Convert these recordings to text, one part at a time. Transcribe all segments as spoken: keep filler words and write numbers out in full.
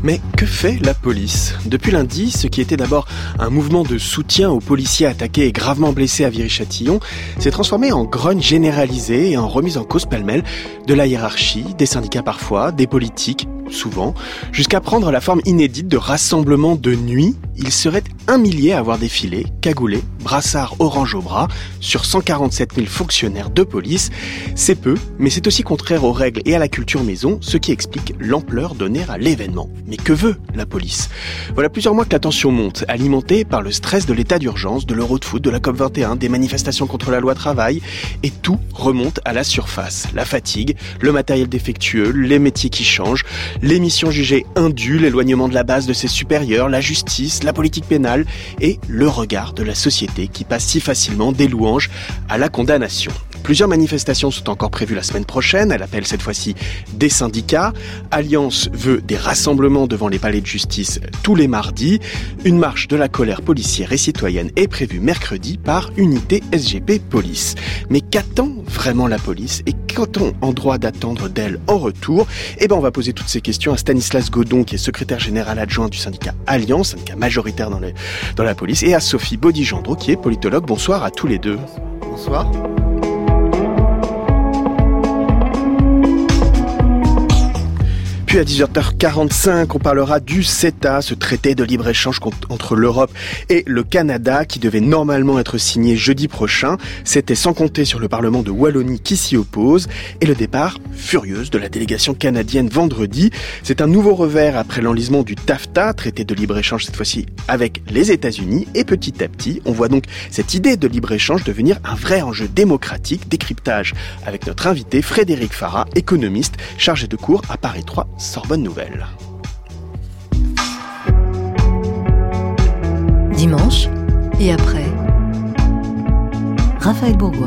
Mais que fait la police ? Depuis lundi, ce qui était d'abord un mouvement de soutien aux policiers attaqués et gravement blessés à Viry-Châtillon s'est transformé en grogne généralisée et en remise en cause pêle-mêle de la hiérarchie, des syndicats parfois, des politiques, souvent, jusqu'à prendre la forme inédite de rassemblements de nuit. Il serait un millier à avoir défilé, cagoulés, brassards orange au bras, sur cent quarante-sept mille fonctionnaires de police. C'est peu, mais c'est aussi contraire aux règles et à la culture maison, ce qui explique l'ampleur donnée à l'événement. Mais que veut la police ? Voilà plusieurs mois que la tension monte, alimentée par le stress de l'état d'urgence, de l'Euro de foot, de la COP vingt et un, des manifestations contre la loi travail, et tout remonte à la surface. La fatigue, le matériel défectueux, les métiers qui changent, les missions jugées indues, l'éloignement de la base de ses supérieurs, la justice, la politique pénale et le regard de la société qui passe si facilement des louanges à la condamnation. Plusieurs manifestations sont encore prévues la semaine prochaine. Elle appelle cette fois-ci des syndicats. Alliance veut des rassemblements devant les palais de justice tous les mardis. Une marche de la colère policière et citoyenne est prévue mercredi par Unité S G P Police. Mais qu'attend vraiment la police et qu'a-t-on en droit d'attendre d'elle en retour ? Eh ben, on va poser toutes ces questions à Stanislas Godon, qui est secrétaire général adjoint du syndicat Alliance, syndicat majoritaire dans, les, dans la police, et à Sophie Baudy-Gendreau, qui est politologue. Bonsoir à tous les deux. Bonsoir. Puis à dix-huit heures quarante-cinq, on parlera du CETA, ce traité de libre-échange entre l'Europe et le Canada, qui devait normalement être signé jeudi prochain. C'était sans compter sur le Parlement de Wallonie qui s'y oppose, et le départ furieuse de la délégation canadienne vendredi. C'est un nouveau revers après l'enlisement du TAFTA, traité de libre-échange cette fois-ci avec les États-Unis, et petit à petit, on voit donc cette idée de libre-échange devenir un vrai enjeu démocratique. Décryptage avec notre invité Frédéric Farah, économiste chargé de cours à Paris trois. Sorbonne Nouvelle. Dimanche et après, Raphaël Bourgois.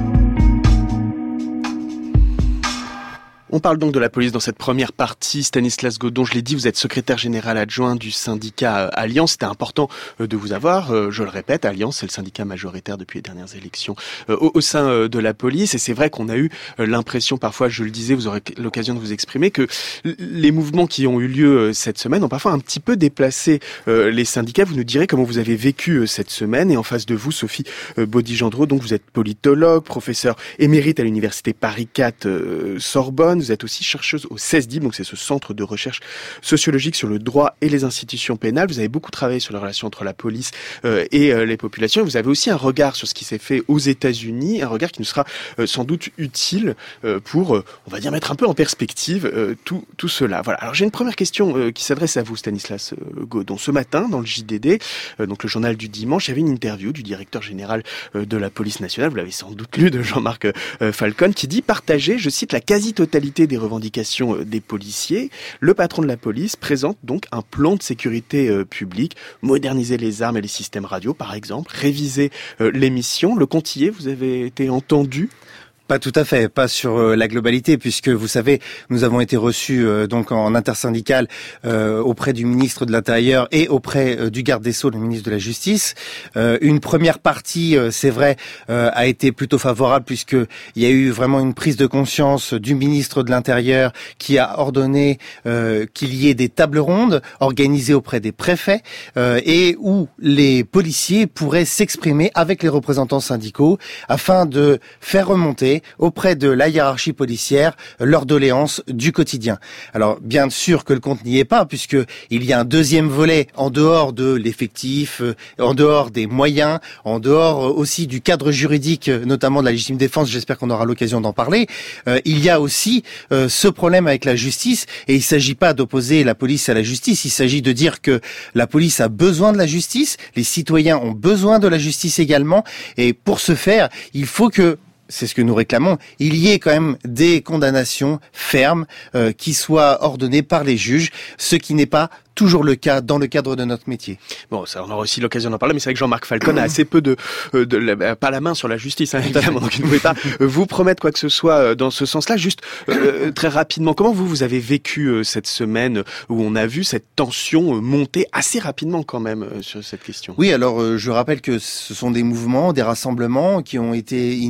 On parle donc de la police dans cette première partie. Stanislas Godon, je l'ai dit, vous êtes secrétaire général adjoint du syndicat Alliance. C'était important de vous avoir. Je le répète, Alliance, c'est le syndicat majoritaire depuis les dernières élections au, au sein de la police. Et c'est vrai qu'on a eu l'impression, parfois, je le disais, vous aurez l'occasion de vous exprimer, que les mouvements qui ont eu lieu cette semaine ont parfois un petit peu déplacé les syndicats. Vous nous direz comment vous avez vécu cette semaine. Et en face de vous, Sophie Baudy-Gendreau, donc vous êtes politologue, professeur émérite à l'université Paris quatre Sorbonne. Vous êtes aussi chercheuse au CESDIP, donc c'est ce centre de recherche sociologique sur le droit et les institutions pénales. Vous avez beaucoup travaillé sur la relation entre la police euh, et euh, les populations. Et vous avez aussi un regard sur ce qui s'est fait aux États-Unis, un regard qui nous sera euh, sans doute utile euh, pour, euh, on va dire, mettre un peu en perspective euh, tout, tout cela. Voilà. Alors j'ai une première question euh, qui s'adresse à vous, Stanislas euh, Godon. Ce matin, dans le J D D, euh, donc le journal du dimanche, il y avait une interview du directeur général euh, de la police nationale, vous l'avez sans doute lu, de Jean-Marc euh, Falcon, qui dit partager, je cite, la quasi-totalité des revendications des policiers. Le patron de la police présente donc un plan de sécurité euh, publique, moderniser les armes et les systèmes radio par exemple, réviser euh, les missions. Le Contillet, vous avez été entendu ? Pas tout à fait, pas sur euh, la globalité, puisque vous savez, nous avons été reçus euh, donc en intersyndical euh, auprès du ministre de l'Intérieur et auprès euh, du garde des Sceaux, le ministre de la Justice. Euh, une première partie, euh, c'est vrai, euh, a été plutôt favorable, puisque il y a eu vraiment une prise de conscience du ministre de l'Intérieur qui a ordonné euh, qu'il y ait des tables rondes organisées auprès des préfets euh, et où les policiers pourraient s'exprimer avec les représentants syndicaux afin de faire remonter auprès de la hiérarchie policière leurs doléances du quotidien. Alors bien sûr que le compte n'y est pas, puisque il y a un deuxième volet en dehors de l'effectif, en dehors des moyens, en dehors aussi du cadre juridique, notamment de la légitime défense. J'espère qu'on aura l'occasion d'en parler. Euh, il y a aussi euh, ce problème avec la justice, et il ne s'agit pas d'opposer la police à la justice. Il s'agit de dire que la police a besoin de la justice, les citoyens ont besoin de la justice également, et pour ce faire, il faut que c'est ce que nous réclamons, il y ait quand même des condamnations fermes euh, qui soient ordonnées par les juges, ce qui n'est pas toujours le cas dans le cadre de notre métier. Bon, ça, on aura aussi l'occasion d'en parler, mais c'est vrai que Jean-Marc Falcon a assez peu de, de, de pas la main sur la justice, hein, évidemment, donc il ne pouvait pas vous promettre quoi que ce soit dans ce sens-là. Juste euh, très rapidement, comment vous vous avez vécu euh, cette semaine où on a vu cette tension euh, monter assez rapidement quand même euh, sur cette question? Oui, alors euh, je rappelle que ce sont des mouvements, des rassemblements qui ont été initiés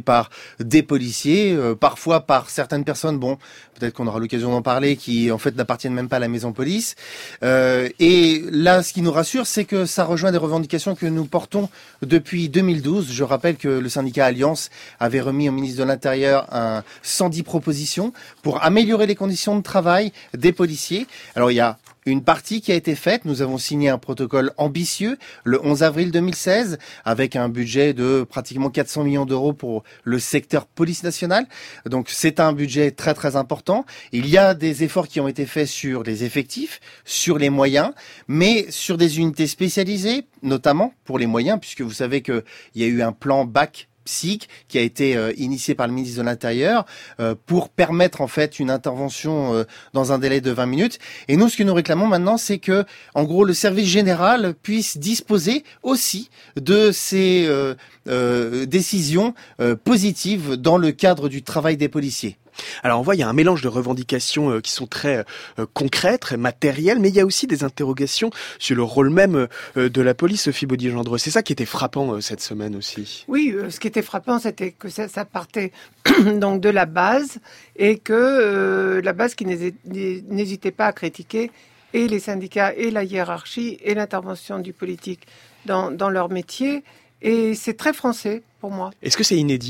par des policiers, euh, parfois par certaines personnes, bon, peut-être qu'on aura l'occasion d'en parler, qui en fait n'appartiennent même pas à la maison police. Euh, et là, ce qui nous rassure, c'est que ça rejoint des revendications que nous portons depuis deux mille douze. Je rappelle que le syndicat Alliance avait remis au ministre de l'Intérieur un cent dix propositions pour améliorer les conditions de travail des policiers. Alors il y a une partie qui a été faite. Nous avons signé un protocole ambitieux le onze avril deux mille seize avec un budget de pratiquement quatre cents millions d'euros pour le secteur police nationale. Donc c'est un budget très très important. Il y a des efforts qui ont été faits sur les effectifs, sur les moyens, mais sur des unités spécialisées, notamment pour les moyens, puisque vous savez qu'il y a eu un plan B A C Psych qui a été euh, initié par le ministre de l'Intérieur euh, pour permettre en fait une intervention euh, dans un délai de vingt minutes. Et nous, ce que nous réclamons maintenant, c'est que, en gros, le service général puisse disposer aussi de ces euh, euh, décisions euh, positives dans le cadre du travail des policiers. Alors on voit, il y a un mélange de revendications euh, qui sont très euh, concrètes, très matérielles, mais il y a aussi des interrogations sur le rôle même euh, de la police, Sophie Baudy-Gendreux. C'est ça qui était frappant euh, cette semaine aussi. Oui, euh, ce qui était frappant, c'était que ça, ça partait donc de la base et que euh, la base qui n'hésitait pas à critiquer et les syndicats et la hiérarchie et l'intervention du politique dans, dans leur métier. Et c'est très français pour moi. Est-ce que c'est inédit ?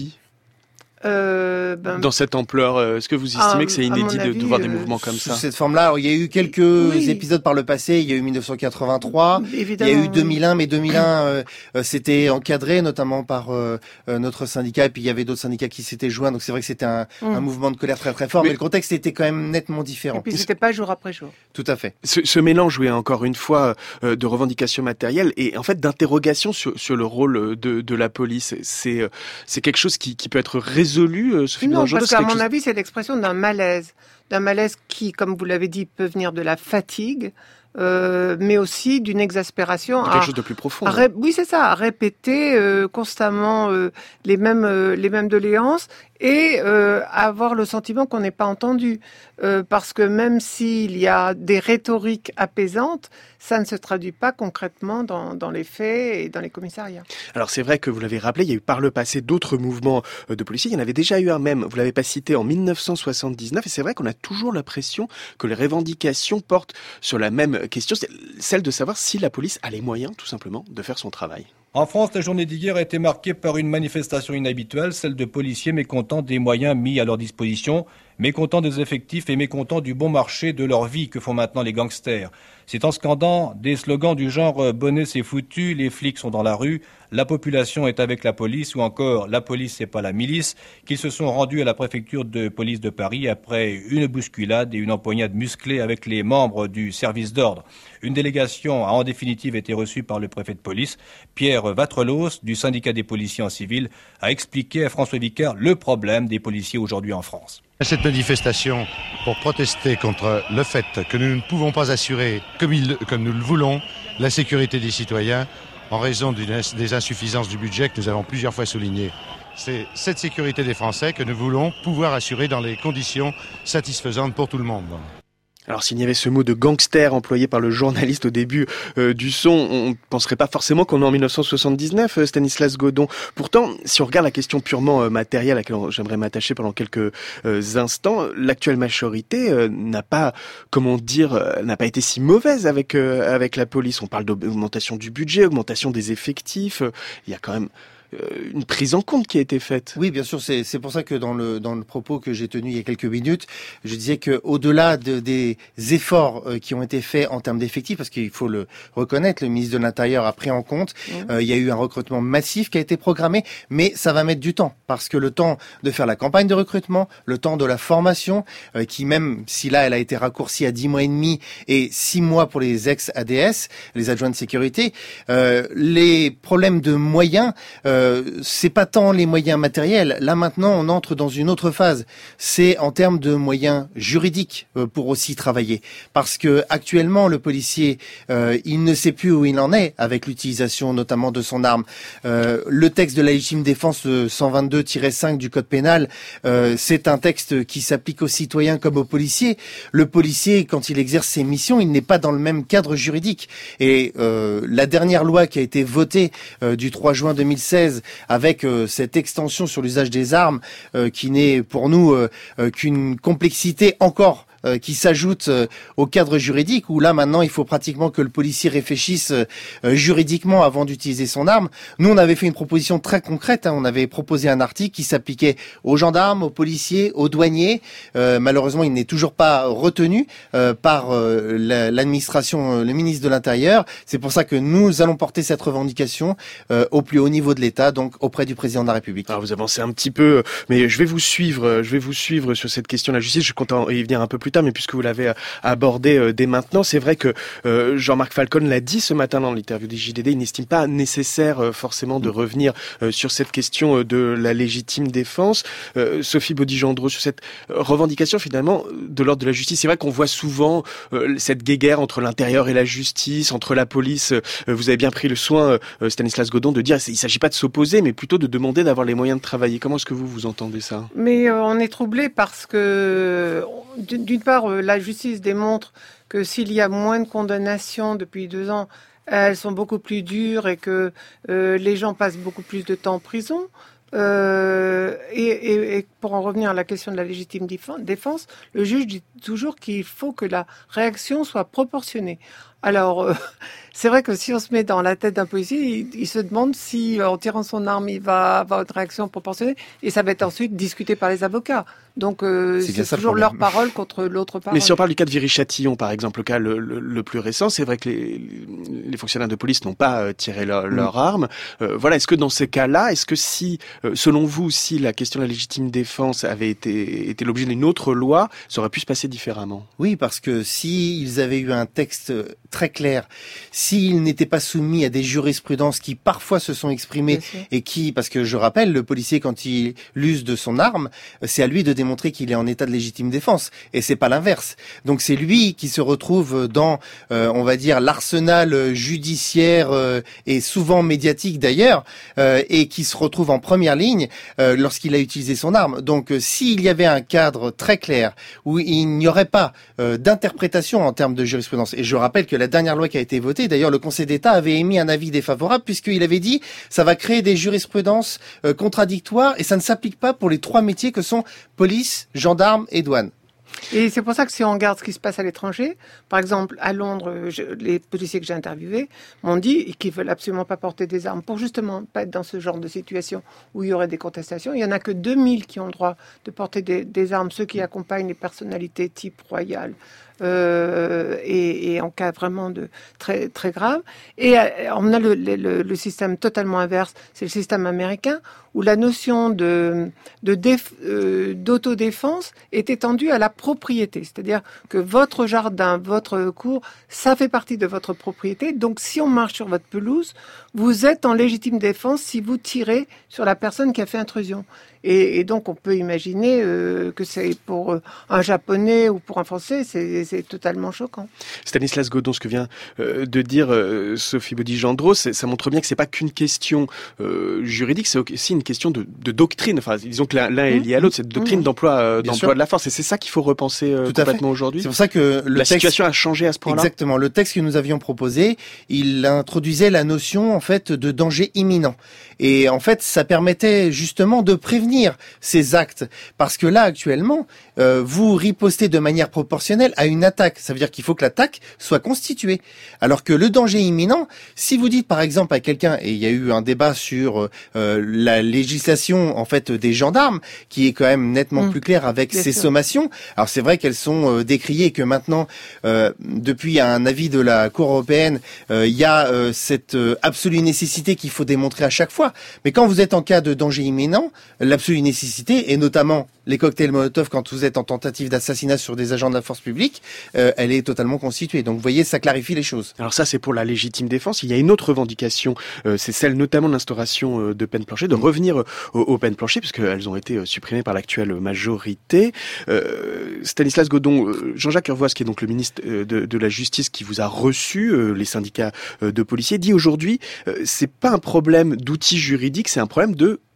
Euh, ben, Dans cette ampleur, est-ce que vous estimez à, que c'est inédit avis, de, de voir des euh, mouvements comme ça? Sous cette forme-là, alors, il y a eu quelques oui. épisodes par le passé. Il y a eu mille neuf cent quatre-vingt-trois, évidemment, il y a eu deux mille un, mais deux mille un, euh, c'était encadré notamment par euh, notre syndicat, et puis il y avait d'autres syndicats qui s'étaient joints. Donc c'est vrai que c'était un, mmh. un mouvement de colère très très fort, mais, mais le contexte était quand même nettement différent. Et puis c'était pas jour après jour. Tout à fait. Ce, ce mélange, oui, encore une fois, euh, de revendications matérielles et en fait d'interrogations sur, sur le rôle de, de la police. C'est euh, c'est quelque chose qui, qui peut être résolu, euh, Sophie Non, parce qu'à mon chose... avis, c'est l'expression d'un malaise. D'un malaise qui, comme vous l'avez dit, peut venir de la fatigue, euh, mais aussi d'une exaspération. Quelque à, chose de plus profond. Ré... Oui, c'est ça, à répéter euh, constamment euh, les mêmes euh, les mêmes doléances et euh, avoir le sentiment qu'on n'est pas entendu. Euh, parce que même s'il y a des rhétoriques apaisantes, ça ne se traduit pas concrètement dans, dans les faits et dans les commissariats. Alors c'est vrai que vous l'avez rappelé, il y a eu par le passé d'autres mouvements de policiers. Il y en avait déjà eu un même, vous l'avez pas cité, en mille neuf cent soixante-dix-neuf. Et c'est vrai qu'on a toujours l'impression que les revendications portent sur la même question, celle de savoir si la police a les moyens, tout simplement, de faire son travail. En France, la journée d'hier a été marquée par une manifestation inhabituelle, celle de policiers mécontents des moyens mis à leur disposition, mécontents des effectifs et mécontents du bon marché de leur vie que font maintenant les gangsters. C'est en scandant des slogans du genre « Bonnet c'est foutu, les flics sont dans la rue »,« La population est avec la police » ou encore « La police c'est pas la milice » qu'ils se sont rendus à la préfecture de police de Paris après une bousculade et une empoignade musclée avec les membres du service d'ordre. Une délégation a en définitive été reçue par le préfet de police. Pierre Vatrelos, du syndicat des policiers en civil, a expliqué à François Vicard le problème des policiers aujourd'hui en France. Cette manifestation pour protester contre le fait que nous ne pouvons pas assurer, comme, il, comme nous le voulons, la sécurité des citoyens en raison d'une, des insuffisances du budget que nous avons plusieurs fois soulignées. C'est cette sécurité des Français que nous voulons pouvoir assurer dans les conditions satisfaisantes pour tout le monde. Alors s'il y avait ce mot de gangster employé par le journaliste au début euh, du son, on ne penserait pas forcément qu'on est en mille neuf cent soixante-dix-neuf, euh, Stanislas Godon. Pourtant, si on regarde la question purement euh, matérielle à laquelle j'aimerais m'attacher pendant quelques euh, instants, l'actuelle majorité euh, n'a pas, comment dire, euh, n'a pas été si mauvaise avec euh, avec la police. On parle d'augmentation du budget, augmentation des effectifs. Euh, il y a quand même une prise en compte qui a été faite. Oui, bien sûr, c'est c'est pour ça que dans le dans le propos que j'ai tenu il y a quelques minutes, je disais que au-delà de, des efforts euh, qui ont été faits en termes d'effectifs, parce qu'il faut le reconnaître, le ministre de l'Intérieur a pris en compte, mmh. euh, il y a eu un recrutement massif qui a été programmé, mais ça va mettre du temps, parce que le temps de faire la campagne de recrutement, le temps de la formation, euh, qui même si là elle a été raccourcie à dix mois et demi et six mois pour les ex-A D S, les adjoints de sécurité, euh, les problèmes de moyens. Euh, Euh, c'est pas tant les moyens matériels. Là maintenant, on entre dans une autre phase. C'est en termes de moyens juridiques euh, pour aussi travailler, parce que actuellement le policier, euh, il ne sait plus où il en est avec l'utilisation notamment de son arme. Euh, le texte de la légitime défense cent vingt-deux tiret cinq du code pénal, euh, c'est un texte qui s'applique aux citoyens comme aux policiers. Le policier, quand il exerce ses missions, il n'est pas dans le même cadre juridique. Et euh, la dernière loi qui a été votée euh, du trois juin deux mille seize treize, avec euh, cette extension sur l'usage des armes euh, qui n'est pour nous euh, euh, qu'une complexité encore Euh, qui s'ajoute euh, au cadre juridique, où là maintenant il faut pratiquement que le policier réfléchisse euh, juridiquement avant d'utiliser son arme. Nous on avait fait une proposition très concrète, hein. On avait proposé un article qui s'appliquait aux gendarmes, aux policiers, aux douaniers. Euh, malheureusement il n'est toujours pas retenu euh, par euh, la, l'administration, euh, le ministre de l'Intérieur. C'est pour ça que nous allons porter cette revendication euh, au plus haut niveau de l'État, donc auprès du président de la République. Alors vous avancez un petit peu, mais je vais vous suivre, je vais vous suivre sur cette question de la justice. Je compte en y venir un peu plus tard, mais puisque vous l'avez abordé euh, dès maintenant, c'est vrai que euh, Jean-Marc Falcon l'a dit ce matin dans l'interview du J D D, il n'estime pas nécessaire euh, forcément de revenir euh, sur cette question euh, de la légitime défense. Euh, Sophie Beaudy-Gendreau, sur cette revendication finalement de l'ordre de la justice, c'est vrai qu'on voit souvent euh, cette guéguerre entre l'intérieur et la justice, entre la police. Euh, vous avez bien pris le soin, euh, Stanislas Godon, de dire il ne s'agit pas de s'opposer, mais plutôt de demander d'avoir les moyens de travailler. Comment est-ce que vous, vous entendez ça ? Mais euh, on est troublé parce que, d'une part, euh, la justice démontre que s'il y a moins de condamnations depuis deux ans, elles sont beaucoup plus dures et que euh, les gens passent beaucoup plus de temps en prison. Euh, et, et, et pour en revenir à la question de la légitime défense, le juge dit toujours qu'il faut que la réaction soit proportionnée. Alors, euh, c'est vrai que si on se met dans la tête d'un policier, il, il se demande si, en tirant son arme, il va avoir une réaction proportionnée, et ça va être ensuite discuté par les avocats. Donc, euh, c'est, c'est toujours leur parole contre l'autre parole. Mais si on parle du cas de Viry-Châtillon, par exemple, le cas le, le, le plus récent, c'est vrai que les, les fonctionnaires de police n'ont pas euh, tiré leur, mmh. leur arme. Euh, voilà, est-ce que dans ces cas-là, est-ce que si, euh, selon vous, si la question de la légitime défense avait été, été l'objet d'une autre loi, ça aurait pu se passer différemment ? Oui, parce que si ils avaient eu un texte très clair, s'ils n'étaient pas soumis à des jurisprudences qui parfois se sont exprimées et qui, parce que je rappelle, le policier quand il use de son arme, c'est à lui de démontrer qu'il est en état de légitime défense et c'est pas l'inverse. Donc c'est lui qui se retrouve dans, euh, on va dire, l'arsenal judiciaire euh, et souvent médiatique d'ailleurs, euh, et qui se retrouve en première ligne euh, lorsqu'il a utilisé son arme. Donc euh, s'il y avait un cadre très clair où il n'y aurait pas euh, d'interprétation en termes de jurisprudence, et je rappelle que la dernière loi qui a été votée, d'ailleurs le Conseil d'État avait émis un avis défavorable puisqu'il avait dit ça va créer des jurisprudences euh, contradictoires et ça ne s'applique pas pour les trois métiers que sont police, gendarme et douane. Et c'est pour ça que si on regarde ce qui se passe à l'étranger, par exemple à Londres, je, les policiers que j'ai interviewés m'ont dit qu'ils veulent absolument pas porter des armes pour justement pas être dans ce genre de situation où il y aurait des contestations. Il y en a que deux mille qui ont le droit de porter des, des armes, ceux qui accompagnent les personnalités type royale. Euh, et, et en cas vraiment de très très grave. Et euh, on a le, le, le système totalement inverse, c'est le système américain où la notion de, de déf, euh, d'autodéfense est étendue à la propriété, c'est-à-dire que votre jardin, votre cour, ça fait partie de votre propriété. Donc si on marche sur votre pelouse, vous êtes en légitime défense si vous tirez sur la personne qui a fait intrusion. Et, et donc, on peut imaginer euh, que c'est pour euh, un Japonais ou pour un Français, c'est, c'est totalement choquant. Stanislas Godon, ce que vient euh, de dire euh, Sophie Beaudy-Gendreau, ça montre bien que c'est pas qu'une question euh, juridique, c'est aussi une question de, de doctrine. Enfin, disons que l'un, l'un est lié à l'autre, c'est de doctrine mmh. d'emploi, euh, d'emploi de la force. Et c'est ça qu'il faut repenser euh, complètement aujourd'hui. C'est pour ça que le la texte... situation a changé à ce point-là. Exactement. Le texte que nous avions proposé, il introduisait la notion en fait de danger imminent. Et en fait, ça permettait justement de prévenir ces actes. Parce que là, actuellement, euh, vous ripostez de manière proportionnelle à une attaque. Ça veut dire qu'il faut que l'attaque soit constituée. Alors que le danger imminent, si vous dites par exemple à quelqu'un, et il y a eu un débat sur euh, la législation en fait des gendarmes, qui est quand même nettement mmh. plus claire avec Bien ces sûr. sommations. Alors c'est vrai qu'elles sont euh, décriées et que maintenant, euh, depuis un avis de la Cour européenne, euh, il y a euh, cette euh, absolue nécessité qu'il faut démontrer à chaque fois. Mais quand vous êtes en cas de danger imminent, l'absolue nécessité, et notamment les cocktails Molotov quand vous êtes en tentative d'assassinat sur des agents de la force publique, euh, elle est totalement constituée. Donc vous voyez, ça clarifie les choses. Alors ça, c'est pour la légitime défense. Il y a une autre revendication, euh, c'est celle notamment de l'instauration euh, de peines planchées, de revenir euh, aux, aux peines planchées, puisqu'elles ont été euh, supprimées par l'actuelle majorité. Euh, Stanislas Godon, euh, Jean-Jacques Urvoas, qui est donc le ministre euh, de, de la Justice, qui vous a reçu, euh, les syndicats euh, de policiers, dit aujourd'hui, euh, c'est pas un problème d'outils juridiques, c'est un problème de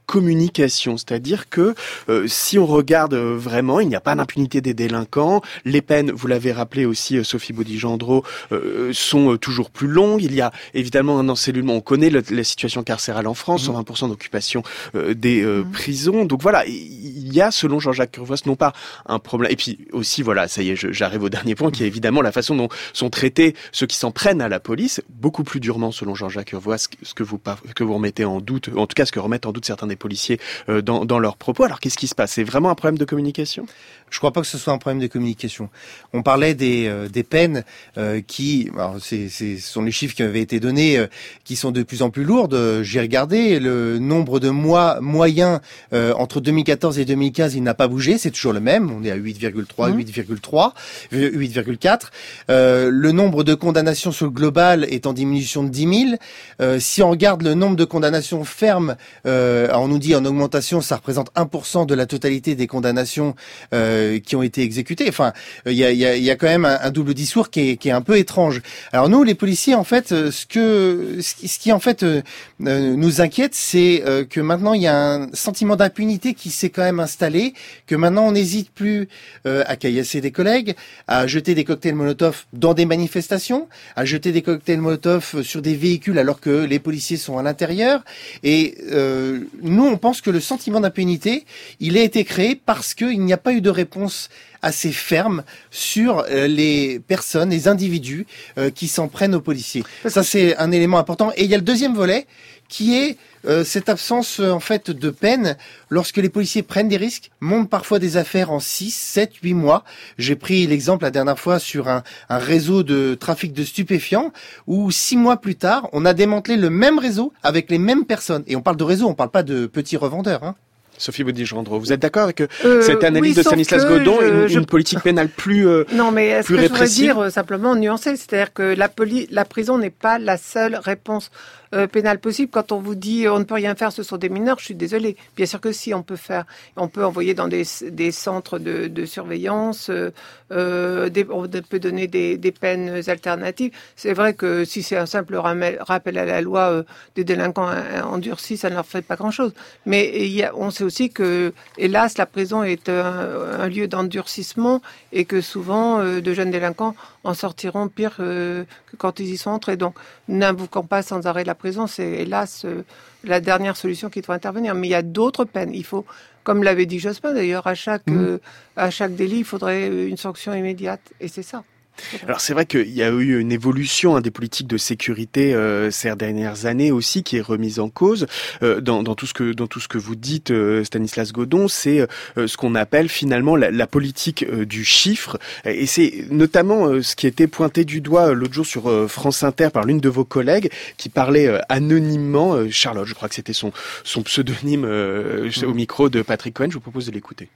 communication, c'est-à-dire que euh, si on regarde vraiment, il n'y a pas d'impunité des délinquants, les peines, vous l'avez rappelé aussi, Sophie Beaudit-Gendreau, euh, sont toujours plus longues, il y a évidemment un encellulement, on connaît le, la situation carcérale en France, cent vingt pour cent d'occupation euh, des euh, mmh. prisons, donc voilà, il y a selon Jean-Jacques Curvois non pas un problème, et puis aussi voilà, ça y est, je, j'arrive au dernier point, qui est évidemment la façon dont sont traités ceux qui s'en prennent à la police, beaucoup plus durement selon Jean-Jacques Curvois, ce que vous, que vous remettez en doute, en tout cas ce que remettent en doute certains des policiers euh, dans, dans leurs propos. Alors qu'est-ce qui se passe? C'est vraiment un problème de communication? Je crois pas que ce soit un problème de communication. On parlait des euh, des peines euh, qui, alors c'est, c'est, ce sont les chiffres qui avaient été donnés, euh, qui sont de plus en plus lourdes. J'ai regardé le nombre de mois moyens euh, entre deux mille quatorze et deux mille quinze, il n'a pas bougé, c'est toujours le même. On est à huit virgule trois, mmh. huit virgule trois, huit virgule quatre. Euh, le nombre de condamnations sur le global est en diminution de dix mille. Euh, si on regarde le nombre de condamnations fermes, euh, on nous dit en augmentation, ça représente un pour cent de la totalité des condamnations euh, qui ont été exécutés. Enfin, il y a, y, a, y a quand même un, un double discours qui est, qui est un peu étrange. Alors nous, les policiers, en fait, ce que, ce qui, ce qui en fait euh, nous inquiète, c'est euh, que maintenant il y a un sentiment d'impunité qui s'est quand même installé, que maintenant on n'hésite plus euh, à caillasser des collègues, à jeter des cocktails Molotov dans des manifestations, à jeter des cocktails Molotov sur des véhicules alors que les policiers sont à l'intérieur. Et euh, nous, on pense que le sentiment d'impunité, il a été créé parce qu'il n'y a pas eu de réponse assez ferme sur euh, les personnes, les individus euh, qui s'en prennent aux policiers. Ça, c'est un élément important. Et il y a le deuxième volet qui est euh, cette absence euh, en fait de peine lorsque les policiers prennent des risques, montent parfois des affaires en six, sept, huit mois. J'ai pris l'exemple la dernière fois sur un, un réseau de trafic de stupéfiants où six mois plus tard, on a démantelé le même réseau avec les mêmes personnes. Et on parle de réseau, on parle pas de petits revendeurs, hein. Sophie Beaudit-Gendreau, vous êtes d'accord avec euh, cette analyse oui, de Stanislas Godon, je, une, je... une politique pénale plus euh, Non, mais est-ce plus que répressive? Je voudrais dire simplement nuancer, c'est-à-dire que la, poli- la prison n'est pas la seule réponse euh, pénale possible. Quand on vous dit on ne peut rien faire, ce sont des mineurs, je suis désolée. Bien sûr que si, on peut faire, on peut envoyer dans des, des centres de, de surveillance, euh, des, on peut donner des, des peines alternatives. C'est vrai que si c'est un simple ramel, rappel à la loi euh, des délinquants endurcis, ça ne leur fait pas grand-chose. Mais il y a, on sait aussi que, hélas, la prison est un, un lieu d'endurcissement et que souvent, euh, de jeunes délinquants en sortiront pire euh, que quand ils y sont entrés. Donc, n'invoquons pas sans arrêt la prison, c'est hélas euh, la dernière solution qui doit intervenir. Mais il y a d'autres peines. Il faut, comme l'avait dit Jospin d'ailleurs, à chaque, mmh. euh, à chaque délit, il faudrait une sanction immédiate. Et c'est ça. Alors c'est vrai qu'il y a eu une évolution hein, des politiques de sécurité euh, ces dernières années aussi qui est remise en cause euh, dans, dans tout ce que dans tout ce que vous dites euh, Stanislas Godon, c'est euh, ce qu'on appelle finalement la, la politique euh, du chiffre et c'est notamment euh, ce qui était pointé du doigt euh, l'autre jour sur euh, France Inter par l'une de vos collègues qui parlait euh, anonymement euh, Charlotte, je crois que c'était son son pseudonyme euh, au micro de Patrick Cohen. Je vous propose de l'écouter.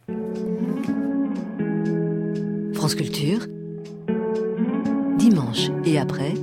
France Culture. Dimanche et après.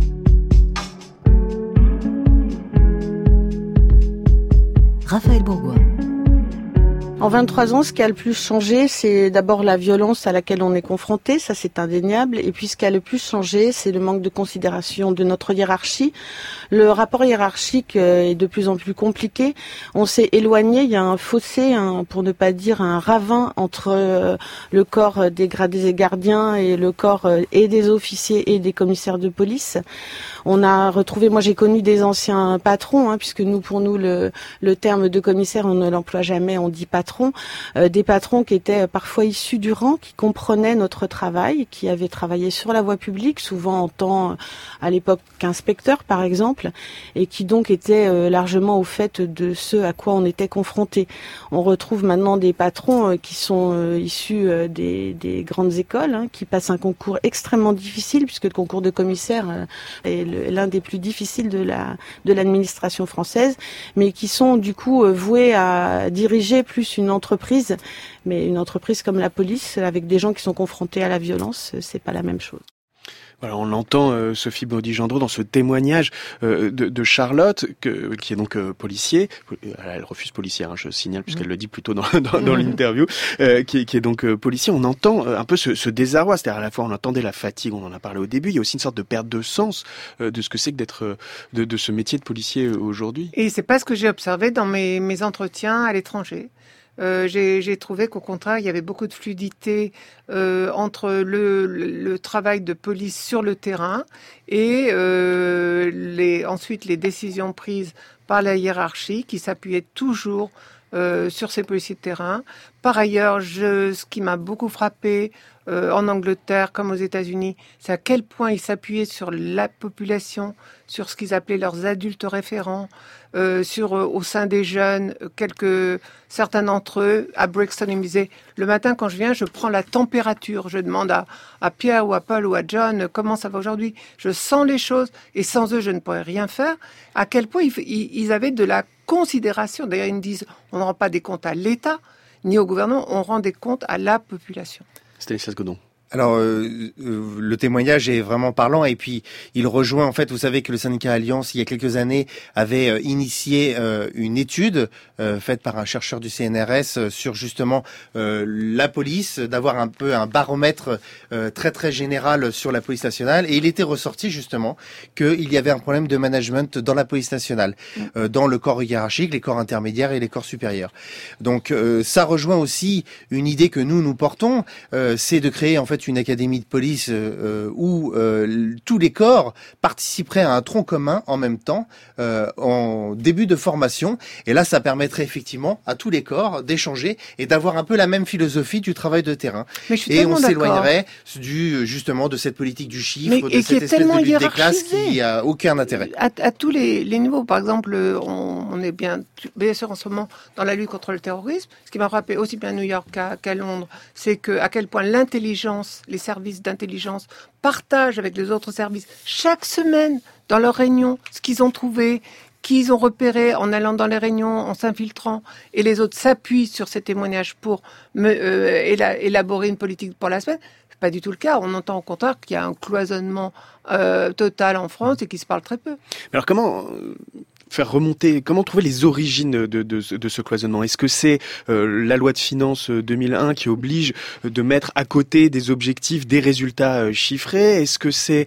Raphaël Bourgois. En vingt-trois ans, ce qui a le plus changé, c'est d'abord la violence à laquelle on est confronté, ça c'est indéniable. Et puis ce qui a le plus changé, c'est le manque de considération de notre hiérarchie. Le rapport hiérarchique est de plus en plus compliqué. On s'est éloigné, il y a un fossé, un, pour ne pas dire un ravin entre le corps des gradés et gardiens et le corps et des officiers et des commissaires de police. On a retrouvé, moi j'ai connu des anciens patrons, hein, puisque nous, pour nous, le, le terme de commissaire, on ne l'emploie jamais, on dit patron. Euh, des patrons qui étaient parfois issus du rang, qui comprenaient notre travail, qui avaient travaillé sur la voie publique, souvent en tant, à l'époque, qu'inspecteur, par exemple, et qui donc étaient euh, largement au fait de ce à quoi on était confrontés. On retrouve maintenant des patrons euh, qui sont euh, issus euh, des, des grandes écoles, hein, qui passent un concours extrêmement difficile, puisque le concours de commissaire euh, est le l'un des plus difficiles de la de l'administration française, mais qui sont du coup voués à diriger plus une entreprise, mais une entreprise comme la police avec des gens qui sont confrontés à la violence, c'est pas la même chose. Voilà, on l'entend, euh, Sophie Baudy-Gendreau, dans ce témoignage euh, de, de Charlotte, que, qui est donc euh, policier. Elle refuse policière, hein, je signale, puisqu'elle mmh. le dit plutôt dans, dans, dans mmh. l'interview, euh, qui, qui est donc euh, policier. On entend euh, un peu ce, ce désarroi, c'est-à-dire à la fois on entendait la fatigue, on en a parlé au début, il y a aussi une sorte de perte de sens euh, de ce que c'est que d'être, euh, de, de ce métier de policier euh, aujourd'hui. Et c'est pas ce que j'ai observé dans mes, mes entretiens à l'étranger. Euh, j'ai, j'ai trouvé qu'au contraire, il y avait beaucoup de fluidité euh, entre le, le, le travail de police sur le terrain et euh, les, ensuite les décisions prises par la hiérarchie qui s'appuyait toujours euh, sur ces policiers de terrain. Par ailleurs, je, ce qui m'a beaucoup frappé euh, en Angleterre comme aux États-Unis, c'est à quel point ils s'appuyaient sur la population, sur ce qu'ils appelaient leurs adultes référents, euh, sur euh, au sein des jeunes, quelques certains d'entre eux à Brixton, ils me disaient le matin quand je viens, je prends la température, je demande à, à Pierre ou à Paul ou à John comment ça va aujourd'hui, je sens les choses et sans eux je ne pourrais rien faire. À quel point ils, ils, ils avaient de la considération. D'ailleurs ils me disent on ne rend pas des comptes à l'État ni au gouvernement, on rend des comptes à la population. Stanislas Godon. Alors, euh, euh, le témoignage est vraiment parlant et puis il rejoint, en fait, vous savez que le syndicat Alliance, il y a quelques années, avait euh, initié euh, une étude euh, faite par un chercheur du C N R S euh, sur justement euh, la police, d'avoir un peu un baromètre euh, très très général sur la police nationale et il était ressorti justement qu'il y avait un problème de management dans la police nationale, euh, dans le corps hiérarchique, les corps intermédiaires et les corps supérieurs. Donc, euh, ça rejoint aussi une idée que nous, nous portons, euh, c'est de créer en fait une académie de police euh, où euh, tous les corps participeraient à un tronc commun en même temps euh, en début de formation. Et là, ça permettrait effectivement à tous les corps d'échanger et d'avoir un peu la même philosophie du travail de terrain. Et on s'éloignerait du justement de cette politique du chiffre, Mais, de cette espèce de lutte des classes qui a aucun intérêt. À, à tous les, les niveaux, par exemple, on, on est bien, bien sûr en ce moment dans la lutte contre le terrorisme. Ce qui m'a frappé aussi bien à New York qu'à, qu'à Londres, c'est que à quel point l'intelligence, les services d'intelligence partagent avec les autres services chaque semaine dans leurs réunions ce qu'ils ont trouvé, qu'ils ont repéré en allant dans les réunions, en s'infiltrant, et les autres s'appuient sur ces témoignages pour me, euh, éla- élaborer une politique pour la semaine. C'est pas du tout le cas. On entend au contraire qu'il y a un cloisonnement euh, total en France et qu'ils se parlent très peu. Alors comment faire remonter, comment trouver les origines de, de, de ce cloisonnement? Est-ce que c'est euh, la loi de finances deux mille un qui oblige de mettre à côté des objectifs des résultats euh, chiffrés? Est-ce que c'est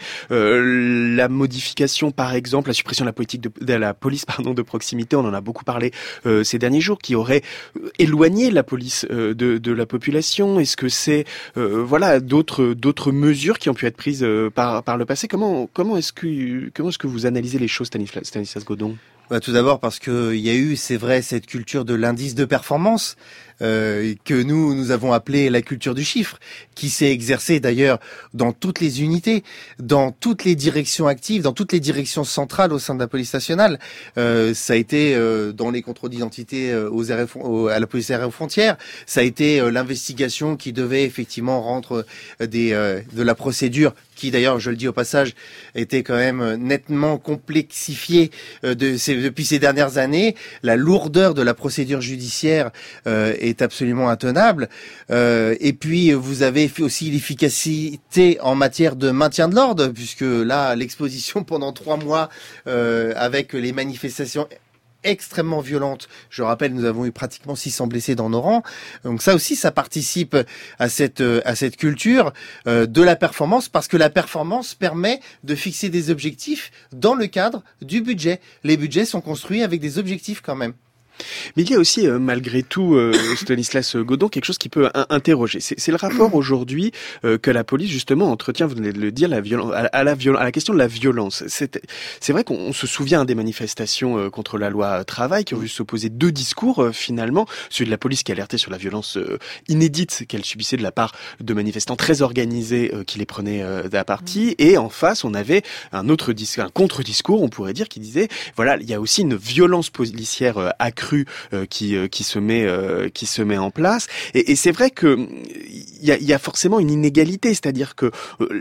euh, la modification, par exemple, la suppression de la politique de, de la police pardon de proximité? On en a beaucoup parlé euh, ces derniers jours, qui aurait éloigné la police euh, de, de la population. Est-ce que c'est euh, voilà d'autres d'autres mesures qui ont pu être prises euh, par par le passé? Comment comment est-ce que comment est-ce que vous analysez les choses, Stanislas, Stanislas Godon? Bah, tout d'abord parce que il y a eu, c'est vrai, cette culture de l'indice de performance euh, que nous nous avons appelé la culture du chiffre, qui s'est exercée d'ailleurs dans toutes les unités, dans toutes les directions actives, dans toutes les directions centrales au sein de la police nationale. Euh, ça a été euh, dans les contrôles d'identité euh, aux aéros, aux, à la police aérienne aux frontières. Ça a été euh, l'investigation qui devait effectivement rendre euh, des euh, de la procédure, qui d'ailleurs, je le dis au passage, était quand même nettement complexifiée euh, de ces, depuis ces dernières années. La lourdeur de la procédure judiciaire euh, est absolument intenable. Euh, et puis, vous avez fait aussi l'efficacité en matière de maintien de l'ordre, puisque là, l'exposition pendant trois mois euh, avec les manifestations extrêmement violente. Je rappelle, nous avons eu pratiquement six cents blessés dans nos rangs. Donc ça aussi, ça participe à cette à cette culture euh, de la performance, parce que la performance permet de fixer des objectifs dans le cadre du budget. Les budgets sont construits avec des objectifs quand même. Mais il y a aussi, euh, malgré tout, euh, Stanislas Godon, quelque chose qui peut in- interroger. C'est, c'est le rapport aujourd'hui euh, que la police, justement, entretient, vous venez de le dire, la violence, à, à, la viol- à la question de la violence. C'est, c'est vrai qu'on on se souvient des manifestations euh, contre la loi travail qui ont vu s'opposer deux discours, euh, finalement. Celui de la police qui alertait sur la violence euh, inédite qu'elle subissait de la part de manifestants très organisés euh, qui les prenaient euh, à partie. Et en face, on avait un autre discours, un contre-discours, on pourrait dire, qui disait, voilà, il y a aussi une violence policière euh, accrue Euh, qui euh, qui se met euh, qui se met en place et, et c'est vrai que il y a, y a forcément une inégalité, c'est-à-dire que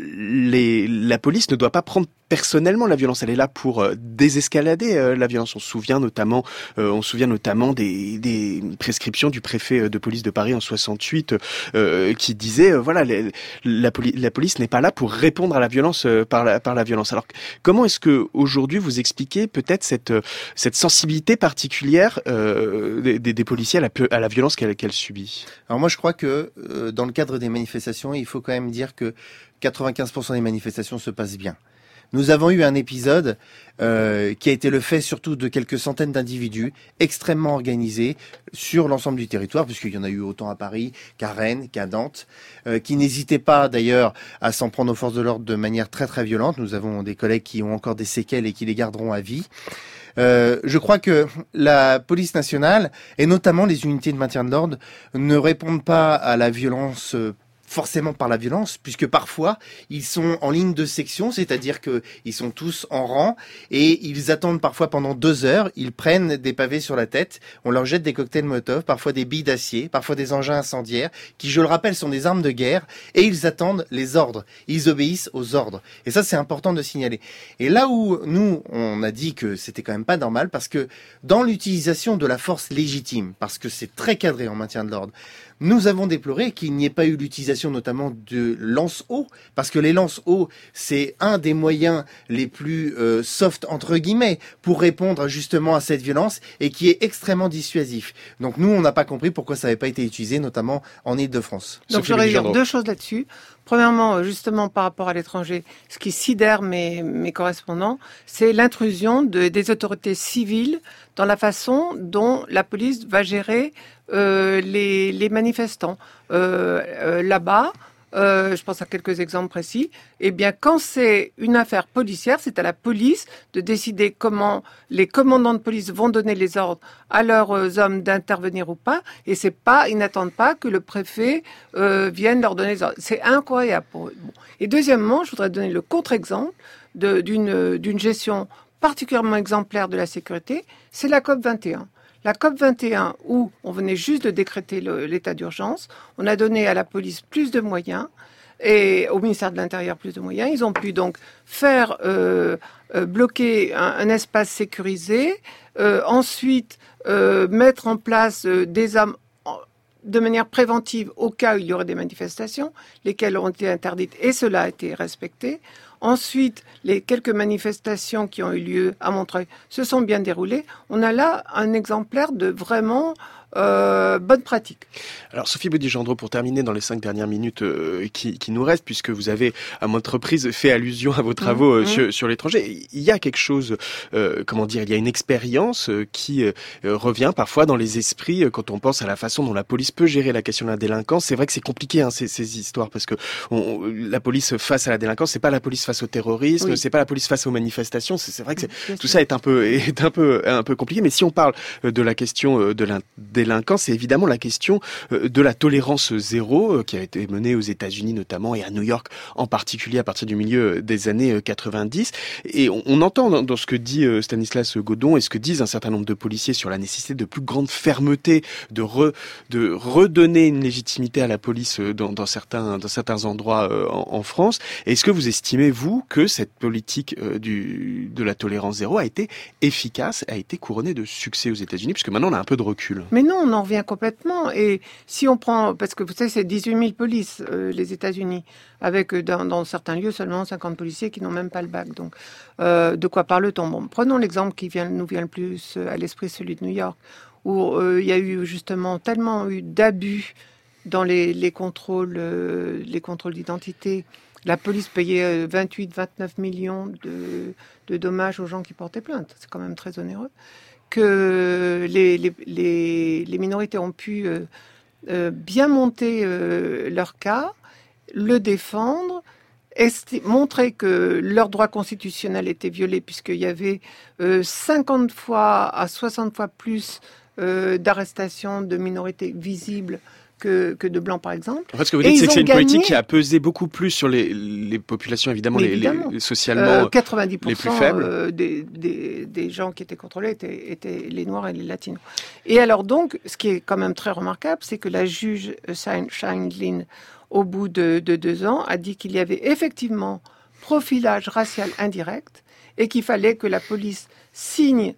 les, la police ne doit pas prendre personnellement la violence, elle est là pour euh, désescalader euh, la violence. On se souvient notamment, euh, on se souvient notamment des, des prescriptions du préfet de police de Paris en soixante-huit, euh, qui disait, euh, voilà, les, la, poli- la police n'est pas là pour répondre à la violence euh, par la par la violence. Alors, comment est-ce que aujourd'hui vous expliquez peut-être cette cette sensibilité particulière euh, des, des policiers à la, à la violence qu'elle, qu'elle subit? Alors moi, je crois que euh, dans le cadre des manifestations, il faut quand même dire que quatre-vingt-quinze pour cent des manifestations se passent bien. Nous avons eu un épisode euh, qui a été le fait surtout de quelques centaines d'individus extrêmement organisés sur l'ensemble du territoire, puisqu'il y en a eu autant à Paris qu'à Rennes, qu'à Nantes, euh, qui n'hésitaient pas d'ailleurs à s'en prendre aux forces de l'ordre de manière très très violente. Nous avons des collègues qui ont encore des séquelles et qui les garderont à vie. Euh, je crois que la police nationale, et notamment les unités de maintien de l'ordre, ne répondent pas à la violence euh, forcément par la violence, puisque parfois ils sont en ligne de section, c'est-à-dire que ils sont tous en rang et ils attendent parfois pendant deux heures, ils prennent des pavés sur la tête, on leur jette des cocktails Molotov, parfois des billes d'acier, parfois des engins incendiaires, qui, je le rappelle, sont des armes de guerre, et ils attendent les ordres, ils obéissent aux ordres. Et ça, c'est important de signaler. Et là où nous, on a dit que c'était quand même pas normal, parce que dans l'utilisation de la force légitime, parce que c'est très cadré en maintien de l'ordre, nous avons déploré qu'il n'y ait pas eu l'utilisation notamment de lance-eau, parce que les lance-eau, c'est un des moyens les plus euh, soft, entre guillemets, pour répondre justement à cette violence, et qui est extrêmement dissuasif. Donc nous, on n'a pas compris pourquoi ça n'avait pas été utilisé, notamment en Île-de-France. Donc je voudrais dire deux choses là-dessus. Premièrement, justement par rapport à l'étranger, ce qui sidère mes, mes correspondants, c'est l'intrusion de, des autorités civiles dans la façon dont la police va gérer euh, les, les manifestants. Euh, euh, là-bas, euh, je pense à quelques exemples précis, eh bien quand c'est une affaire policière, c'est à la police de décider comment les commandants de police vont donner les ordres à leurs hommes d'intervenir ou pas, et c'est pas, ils n'attendent pas que le préfet euh, vienne leur donner les ordres. C'est incroyable pour eux. Bon. Et deuxièmement, je voudrais donner le contre-exemple de, d'une, d'une gestion particulièrement exemplaire de la sécurité, c'est la COP vingt et un. La COP vingt et un, où on venait juste de décréter le, l'état d'urgence, on a donné à la police plus de moyens et au ministère de l'Intérieur plus de moyens. Ils ont pu donc faire euh, euh, bloquer un, un espace sécurisé, euh, ensuite euh, mettre en place euh, des armes de manière préventive au cas où il y aurait des manifestations, lesquelles ont été interdites et cela a été respecté. Ensuite, les quelques manifestations qui ont eu lieu à Montreuil se sont bien déroulées. On a là un exemplaire de vraiment euh, bonne pratique. Alors Sophie Beaudry-Gendreau, pour terminer dans les cinq dernières minutes euh, qui, qui nous restent, puisque vous avez à maintes reprises fait allusion à vos travaux euh, mmh. sur, sur l'étranger, il y a quelque chose, euh, comment dire, il y a une expérience euh, qui euh, revient parfois dans les esprits euh, quand on pense à la façon dont la police peut gérer la question de la délinquance. C'est vrai que c'est compliqué hein, ces, ces histoires, parce que on, la police face à la délinquance, c'est pas la police face au terrorisme, oui. c'est pas la police face aux manifestations. C'est, c'est vrai que c'est, tout ça est un peu est un peu un peu compliqué. Mais si on parle de la question de la délinquance, c'est évidemment la question de la tolérance zéro qui a été menée aux États-Unis notamment et à New York en particulier à partir du milieu des années quatre-vingt-dix. Et on, on entend dans, dans ce que dit Stanislas Godon et ce que disent un certain nombre de policiers sur la nécessité de plus grande fermeté, de re, de redonner une légitimité à la police dans, dans certains dans certains endroits en, en France. Est-ce que vous estimez vous que cette politique euh, du, de la tolérance zéro a été efficace, a été couronnée de succès aux États-Unis, puisque maintenant on a un peu de recul? Mais non, on en revient complètement. Et si on prend, parce que vous savez, c'est dix-huit mille polices, euh, les États-Unis, avec dans, dans certains lieux seulement cinquante policiers qui n'ont même pas le bac. Donc, euh, de quoi parle-t-on? Bon, prenons l'exemple qui vient, nous vient le plus à l'esprit, celui de New York, où euh, il y a eu justement tellement eu d'abus dans les, les contrôles, euh, les contrôles d'identité. La police payait vingt-huit, vingt-neuf millions de, de dommages aux gens qui portaient plainte. C'est quand même très onéreux. Que les, les, les, les minorités ont pu euh, euh, bien monter euh, leur cas, le défendre, esti- montrer que leur droit constitutionnel était violé, puisqu'il y avait euh, cinquante fois à soixante fois plus euh, d'arrestations de minorités visibles que, que de blancs, par exemple. En fait, ce que vous dites, c'est que c'est une gagné... politique qui a pesé beaucoup plus sur les, les populations, évidemment, les, évidemment. les socialement euh, quatre-vingt-dix pour cent les plus faibles. Euh, des, des, des gens qui étaient contrôlés étaient, étaient les Noirs et les Latinos. Et alors donc, ce qui est quand même très remarquable, c'est que la juge Scheindlin, au bout de, de deux ans, a dit qu'il y avait effectivement profilage racial indirect et qu'il fallait que la police signe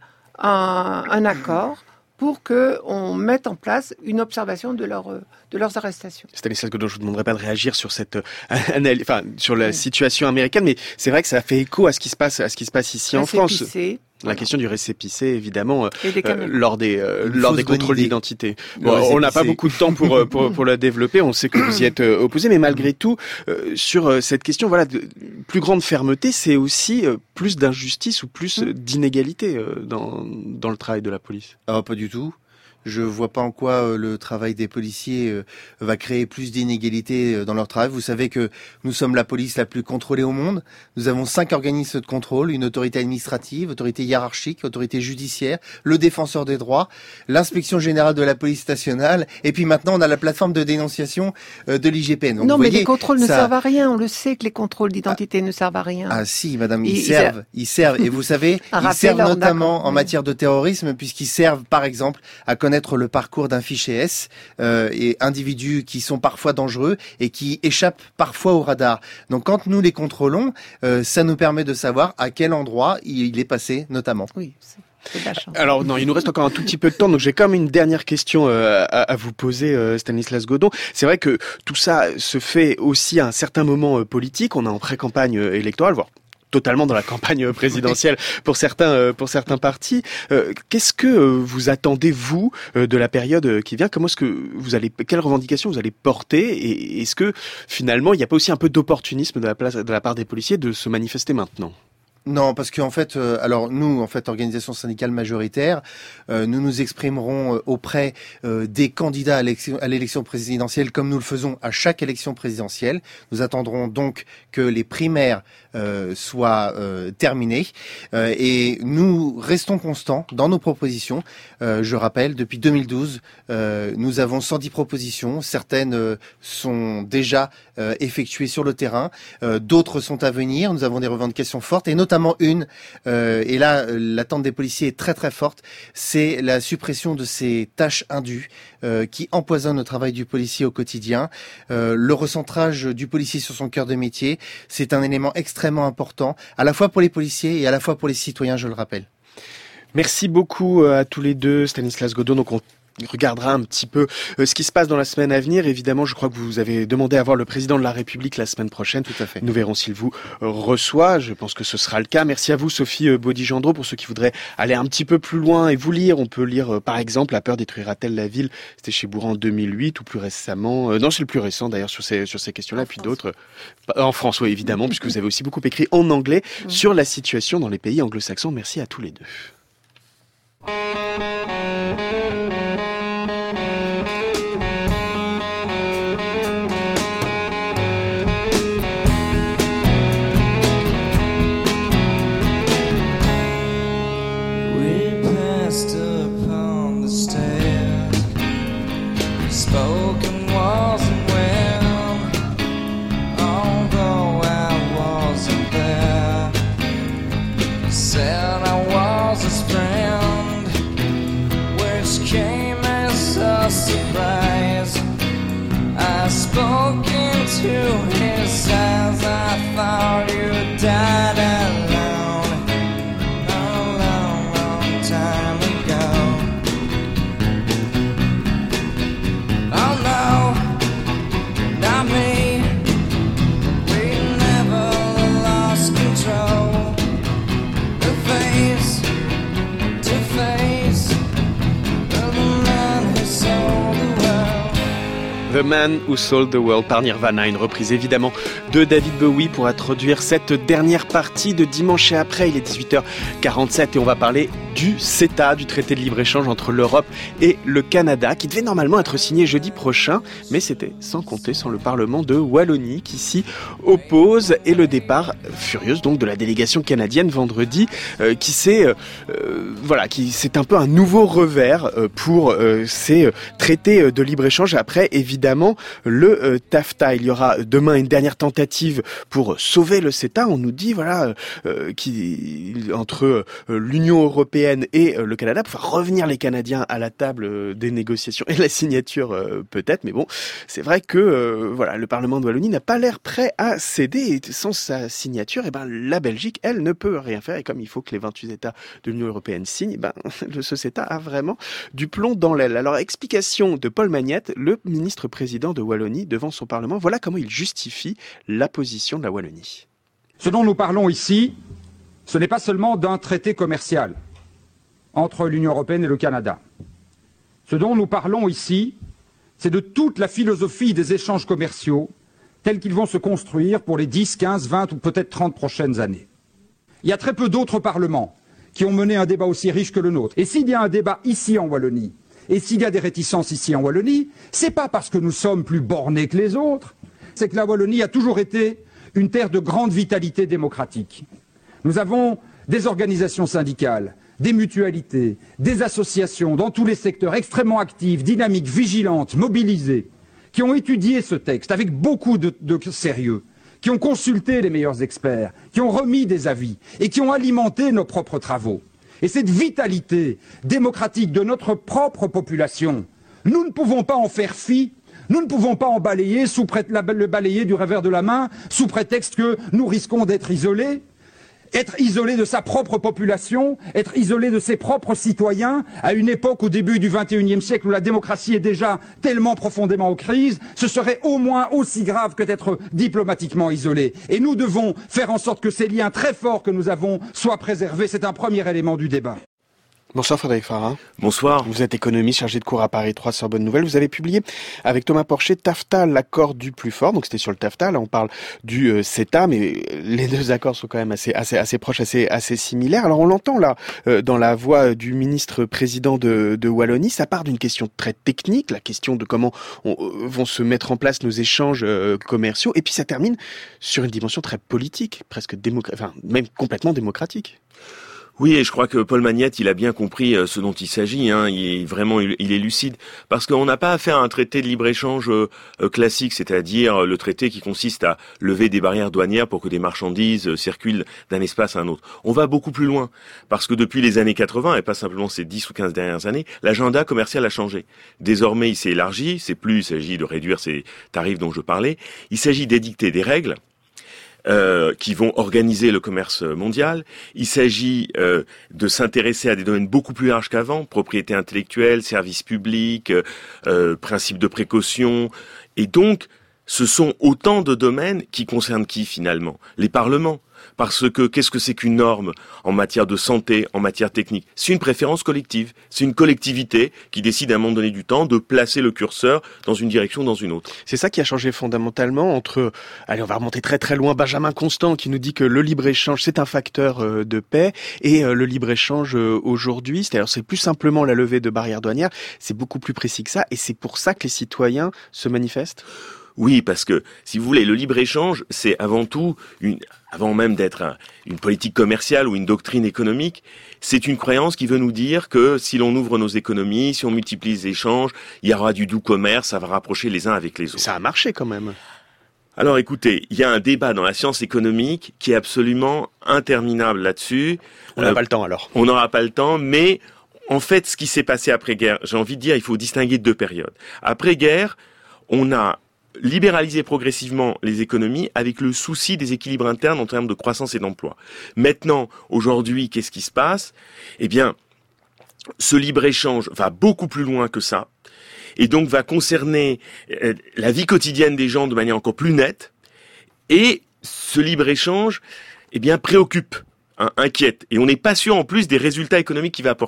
un, un accord pour qu'on mette en place une observation de, leur, de leurs arrestations. Stanislas Godon, je ne vous demanderai pas de réagir sur cette euh, analyse, enfin, sur la oui. situation américaine, mais c'est vrai que ça fait écho à ce qui se passe, à ce qui se passe ici en France. Récépissé. La voilà. question du récépissé, évidemment, euh, lors des euh, lors des contrôles idée. d'identité. Bon, on n'a pas beaucoup de temps pour pour pour la développer. On sait que vous y êtes euh, opposé, mais malgré tout, euh, sur euh, cette question, voilà, de plus grande fermeté, c'est aussi euh, plus d'injustice ou plus euh, d'inégalité euh, dans dans le travail de la police. Ah, pas du tout. Je vois pas en quoi euh, le travail des policiers euh, va créer plus d'inégalités euh, dans leur travail. Vous savez que nous sommes la police la plus contrôlée au monde. Nous avons cinq organismes de contrôle, une autorité administrative, autorité hiérarchique, autorité judiciaire, le défenseur des droits, l'inspection générale de la police nationale, et puis maintenant on a la plateforme de dénonciation euh, de l'I G P N. Donc, non, mais voyez, les contrôles ça... ne servent à rien. On le sait que les contrôles d'identité ah, ne servent à rien. Ah si, madame, ils, ils servent. Ils servent. Et vous savez, ils servent notamment en matière de terrorisme, puisqu'ils servent, par exemple, à connaître le parcours d'un fichier S euh, et individus qui sont parfois dangereux et qui échappent parfois au radar. Donc quand nous les contrôlons, euh, ça nous permet de savoir à quel endroit il est passé notamment. Oui, c'est... Alors non, il nous reste encore un tout petit peu de temps, donc j'ai comme une dernière question euh, à, à vous poser, euh, Stanislas Godon. C'est vrai que tout ça se fait aussi à un certain moment euh, politique. On est en pré-campagne euh, électorale, voire totalement dans la campagne présidentielle pour certains pour certains partis. Euh, qu'est-ce que vous attendez vous de la période qui vient ? Comment est-ce que vous allez quelles revendications vous allez porter et est-ce que finalement il n'y a pas aussi un peu d'opportunisme de la place de la part des policiers de se manifester maintenant ? Non, parce qu'en fait, euh, alors nous, en fait, organisation syndicale majoritaire, euh, nous nous exprimerons euh, auprès euh, des candidats à l'élection, à l'élection présidentielle, comme nous le faisons à chaque élection présidentielle. Nous attendrons donc que les primaires euh, soient euh, terminées euh, et nous restons constants dans nos propositions. Euh, je rappelle, depuis deux mille douze, euh, nous avons cent dix propositions. Certaines euh, sont déjà euh, effectuées sur le terrain, euh, d'autres sont à venir. Nous avons des revendications fortes et notamment notamment une, euh, et là euh, l'attente des policiers est très très forte, c'est la suppression de ces tâches indues euh, qui empoisonnent le travail du policier au quotidien. Euh, le recentrage du policier sur son cœur de métier, c'est un élément extrêmement important, à la fois pour les policiers et à la fois pour les citoyens, je le rappelle. Merci beaucoup à tous les deux, Stanislas Godon. Donc on regardera un petit peu euh, ce qui se passe dans la semaine à venir. Évidemment, je crois que vous avez demandé à voir le président de la République la semaine prochaine. Tout à fait. Nous verrons s'il vous euh, reçoit. Je pense que ce sera le cas. Merci à vous, Sophie euh, Baudy-Gendreau. Pour ceux qui voudraient aller un petit peu plus loin et vous lire, on peut lire, euh, par exemple, La peur détruira-t-elle la ville ? C'était chez Bourran en deux mille huit ou plus récemment. Euh, non, c'est le plus récent d'ailleurs sur ces, sur ces questions-là. En puis France. D'autres. Euh, en France, oui, évidemment, puisque vous avez aussi beaucoup écrit en anglais mmh. sur la situation dans les pays anglo-saxons. Merci à tous les deux. The The Man Who Sold the World par Nirvana, une reprise évidemment de David Bowie pour introduire cette dernière partie de Dimanche et après. Il est dix-huit heures quarante-sept et on va parler du CETA, du traité de libre-échange entre l'Europe et le Canada, qui devait normalement être signé jeudi prochain, mais c'était sans compter sans le Parlement de Wallonie qui s'y oppose, et le départ furieuse donc de la délégation canadienne vendredi, euh, qui s'est euh, euh, voilà, qui c'est un peu un nouveau revers euh, pour euh, ces euh, traités de libre-échange après évidemment le euh, TAFTA. Il y aura demain une dernière tentative pour sauver le CETA. On nous dit voilà euh, qui entre euh, l'Union européenne et euh, le Canada pour faire revenir les Canadiens à la table euh, des négociations et la signature euh, peut-être, mais bon, c'est vrai que euh, voilà, le Parlement de Wallonie n'a pas l'air prêt à céder, et sans sa signature, et ben la Belgique, elle, ne peut rien faire, et comme il faut que les vingt-huit États de l'Union européenne signent, ben le ce CETA a vraiment du plomb dans l'aile. Alors, explication de Paul Magnette, le ministre-président de Wallonie, devant son Parlement. Voilà comment il justifie la position de la Wallonie. Ce dont nous parlons ici, ce n'est pas seulement d'un traité commercial entre l'Union européenne et le Canada. Ce dont nous parlons ici, c'est de toute la philosophie des échanges commerciaux tels qu'ils vont se construire pour les dix, quinze, vingt ou peut-être trente prochaines années. Il y a très peu d'autres parlements qui ont mené un débat aussi riche que le nôtre. Et s'il y a un débat ici en Wallonie, et s'il y a des réticences ici en Wallonie, c'est pas parce que nous sommes plus bornés que les autres, c'est que la Wallonie a toujours été une terre de grande vitalité démocratique. Nous avons des organisations syndicales, des mutualités, des associations dans tous les secteurs extrêmement actives, dynamiques, vigilantes, mobilisées, qui ont étudié ce texte avec beaucoup de, de sérieux, qui ont consulté les meilleurs experts, qui ont remis des avis et qui ont alimenté nos propres travaux. Et cette vitalité démocratique de notre propre population, nous ne pouvons pas en faire fi, nous ne pouvons pas en balayer sous pré- le balayer du revers de la main sous prétexte que nous risquons d'être isolés. Être isolé de sa propre population, être isolé de ses propres citoyens, à une époque au début du vingt et unième siècle où la démocratie est déjà tellement profondément en crise, ce serait au moins aussi grave que d'être diplomatiquement isolé. Et nous devons faire en sorte que ces liens très forts que nous avons soient préservés. C'est un premier élément du débat. Bonsoir Frédéric Farah. Bonsoir. Vous êtes économiste chargé de cours à Paris trois sur Bonne Nouvelle. Vous avez publié avec Thomas Porcher TAFTA, l'accord du plus fort. Donc c'était sur le TAFTA. Là on parle du euh, CETA, mais les deux accords sont quand même assez assez assez proches, assez assez similaires. Alors on l'entend là euh, dans la voix du ministre-président de, de Wallonie. Ça part d'une question très technique, la question de comment on, euh, vont se mettre en place nos échanges euh, commerciaux. Et puis ça termine sur une dimension très politique, presque démocratique, enfin même complètement démocratique. Oui, et je crois que Paul Magnette, il a bien compris ce dont il s'agit. Hein. Il est vraiment, il est lucide, parce qu'on n'a pas affaire à un traité de libre-échange euh, classique, c'est-à-dire le traité qui consiste à lever des barrières douanières pour que des marchandises euh, circulent d'un espace à un autre. On va beaucoup plus loin, parce que depuis les années quatre-vingts, et pas simplement ces dix ou quinze dernières années, l'agenda commercial a changé. Désormais, il s'est élargi. C'est plus, il s'agit de réduire ces tarifs dont je parlais. Il s'agit d'édicter des règles. Euh, qui vont organiser le commerce mondial. Il s'agit euh, de s'intéresser à des domaines beaucoup plus larges qu'avant, propriété intellectuelle, services publics, euh, principes de précaution. Et donc, ce sont autant de domaines qui concernent qui finalement ? Les parlements. Parce que qu'est-ce que c'est qu'une norme en matière de santé, en matière technique ? C'est une préférence collective. C'est une collectivité qui décide à un moment donné du temps de placer le curseur dans une direction ou dans une autre. C'est ça qui a changé fondamentalement entre, allez, on va remonter très très loin, Benjamin Constant qui nous dit que le libre-échange c'est un facteur de paix, et le libre-échange aujourd'hui, c'est-à-dire c'est plus simplement la levée de barrières douanières, c'est beaucoup plus précis que ça, et c'est pour ça que les citoyens se manifestent ? Oui, parce que, si vous voulez, le libre-échange, c'est avant tout, une, avant même d'être un, une politique commerciale ou une doctrine économique, c'est une croyance qui veut nous dire que si l'on ouvre nos économies, si on multiplie les échanges, il y aura du doux commerce, ça va rapprocher les uns avec les autres. Ça a marché quand même. Alors écoutez, il y a un débat dans la science économique qui est absolument interminable là-dessus. On n'a euh, pas le temps alors. On n'aura pas le temps, mais en fait, ce qui s'est passé après-guerre, j'ai envie de dire, il faut distinguer deux périodes. Après-guerre, on a libéraliser progressivement les économies avec le souci des équilibres internes en termes de croissance et d'emploi. Maintenant, aujourd'hui, qu'est-ce qui se passe ? Eh bien, ce libre-échange va beaucoup plus loin que ça, et donc va concerner euh, la vie quotidienne des gens de manière encore plus nette, et ce libre-échange, eh bien, préoccupe, hein, inquiète, et on n'est pas sûr en plus des résultats économiques qu'il va apporter.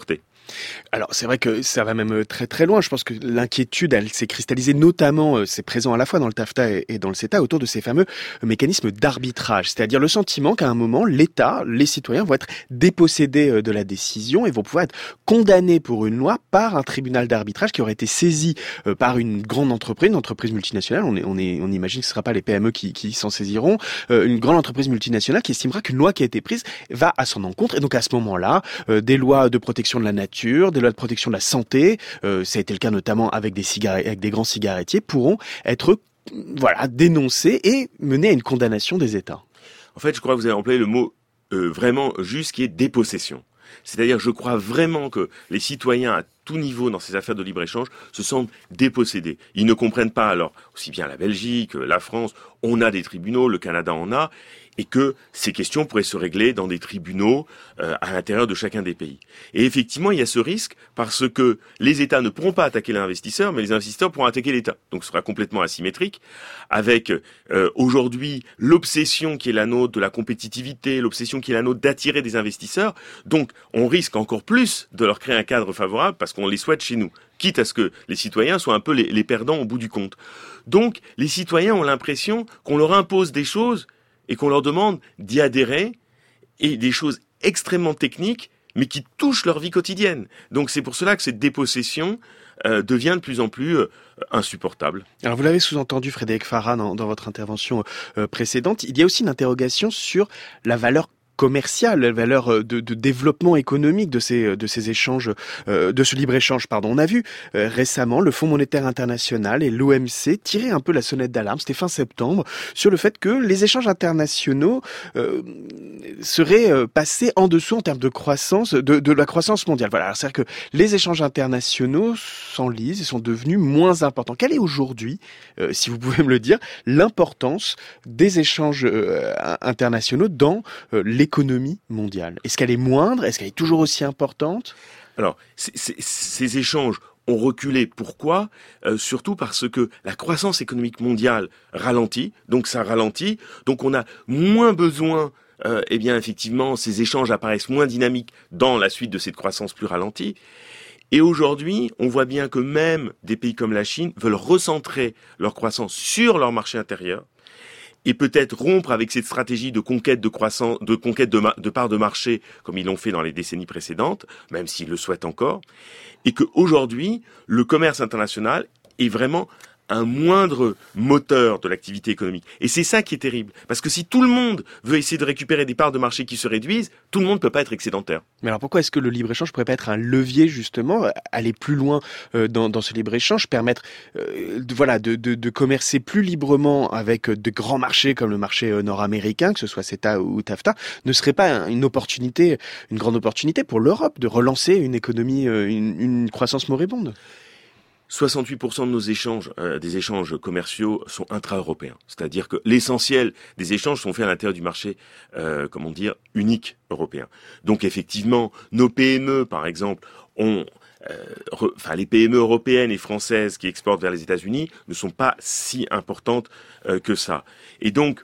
Alors c'est vrai que ça va même très très loin. Je pense que l'inquiétude, elle s'est cristallisée notamment, euh, c'est présent à la fois dans le TAFTA et, et dans le CETA, autour de ces fameux mécanismes d'arbitrage. C'est-à-dire le sentiment qu'à un moment, l'État, les citoyens vont être dépossédés de la décision et vont pouvoir être condamnés pour une loi par un tribunal d'arbitrage qui aurait été saisi euh, par une grande entreprise, une entreprise multinationale. On, est, on, est, on imagine que ce ne sera pas les P M E qui, qui s'en saisiront. Euh, une grande entreprise multinationale qui estimera qu'une loi qui a été prise va à son encontre. Et donc à ce moment-là, euh, des lois de protection de la nature, des lois de protection de la santé, euh, ça a été le cas notamment avec des cigarettes, avec des grands cigarettiers, pourront être voilà dénoncés et mener à une condamnation des États. En fait, je crois que vous avez employé le mot euh, vraiment juste, qui est dépossession. C'est-à-dire, je crois vraiment que les citoyens à tout niveau dans ces affaires de libre-échange se sentent dépossédés. Ils ne comprennent pas, alors, aussi bien la Belgique, la France, on a des tribunaux, le Canada en a, et que ces questions pourraient se régler dans des tribunaux euh, à l'intérieur de chacun des pays. Et effectivement, il y a ce risque parce que les États ne pourront pas attaquer l'investisseur, mais les investisseurs pourront attaquer l'État. Donc ce sera complètement asymétrique, avec euh, aujourd'hui l'obsession qui est la nôtre de la compétitivité, l'obsession qui est la nôtre d'attirer des investisseurs. Donc on risque encore plus de leur créer un cadre favorable parce qu'on les souhaite chez nous, quitte à ce que les citoyens soient un peu les, les perdants au bout du compte. Donc les citoyens ont l'impression qu'on leur impose des choses et qu'on leur demande d'y adhérer, et des choses extrêmement techniques, mais qui touchent leur vie quotidienne. Donc c'est pour cela que cette dépossession euh, devient de plus en plus euh, insupportable. Alors vous l'avez sous-entendu, Frédéric Farah, dans, dans votre intervention euh, précédente, il y a aussi une interrogation sur la valeur commerciale, la valeur de, de développement économique de ces de ces échanges, euh, de ce libre-échange, pardon. On a vu euh, récemment le Fonds monétaire international et l'O M C tirer un peu la sonnette d'alarme, c'était fin septembre, sur le fait que les échanges internationaux euh, seraient euh, passés en dessous en termes de croissance, de, de la croissance mondiale. Voilà, alors c'est-à-dire que les échanges internationaux s'enlisent et sont devenus moins importants. Quelle est aujourd'hui, euh, si vous pouvez me le dire, l'importance des échanges euh, internationaux dans euh, les l'économie mondiale? Est-ce qu'elle est moindre? Est-ce qu'elle est toujours aussi importante? Alors, c- c- ces échanges ont reculé. Pourquoi? euh, Surtout parce que la croissance économique mondiale ralentit. Donc ça ralentit. Donc on a moins besoin, euh, eh bien effectivement, ces échanges apparaissent moins dynamiques dans la suite de cette croissance plus ralentie. Et aujourd'hui, on voit bien que même des pays comme la Chine veulent recentrer leur croissance sur leur marché intérieur, et peut-être rompre avec cette stratégie de conquête de croissance, de conquête de, ma- de part de marché, comme ils l'ont fait dans les décennies précédentes, même s'ils le souhaitent encore, et qu'aujourd'hui, le commerce international est vraiment un moindre moteur de l'activité économique. Et c'est ça qui est terrible. Parce que si tout le monde veut essayer de récupérer des parts de marché qui se réduisent, tout le monde ne peut pas être excédentaire. Mais alors pourquoi est-ce que le libre-échange pourrait pas être un levier, justement, aller plus loin euh, dans, dans ce libre-échange, permettre euh, de, voilà, de, de, de commercer plus librement avec de grands marchés comme le marché euh, nord-américain, que ce soit CETA ou TAFTA, ne serait pas une opportunité, une grande opportunité pour l'Europe de relancer une économie, euh, une, une croissance moribonde? soixante-huit pour cent de nos échanges, euh, des échanges commerciaux sont intra-européens. C'est-à-dire que l'essentiel des échanges sont faits à l'intérieur du marché, euh, comment dire, unique européen. Donc effectivement, nos P M E, par exemple, ont... Euh, re, enfin, les P M E européennes et françaises qui exportent vers les États-Unis ne sont pas si importantes euh, que ça. Et donc,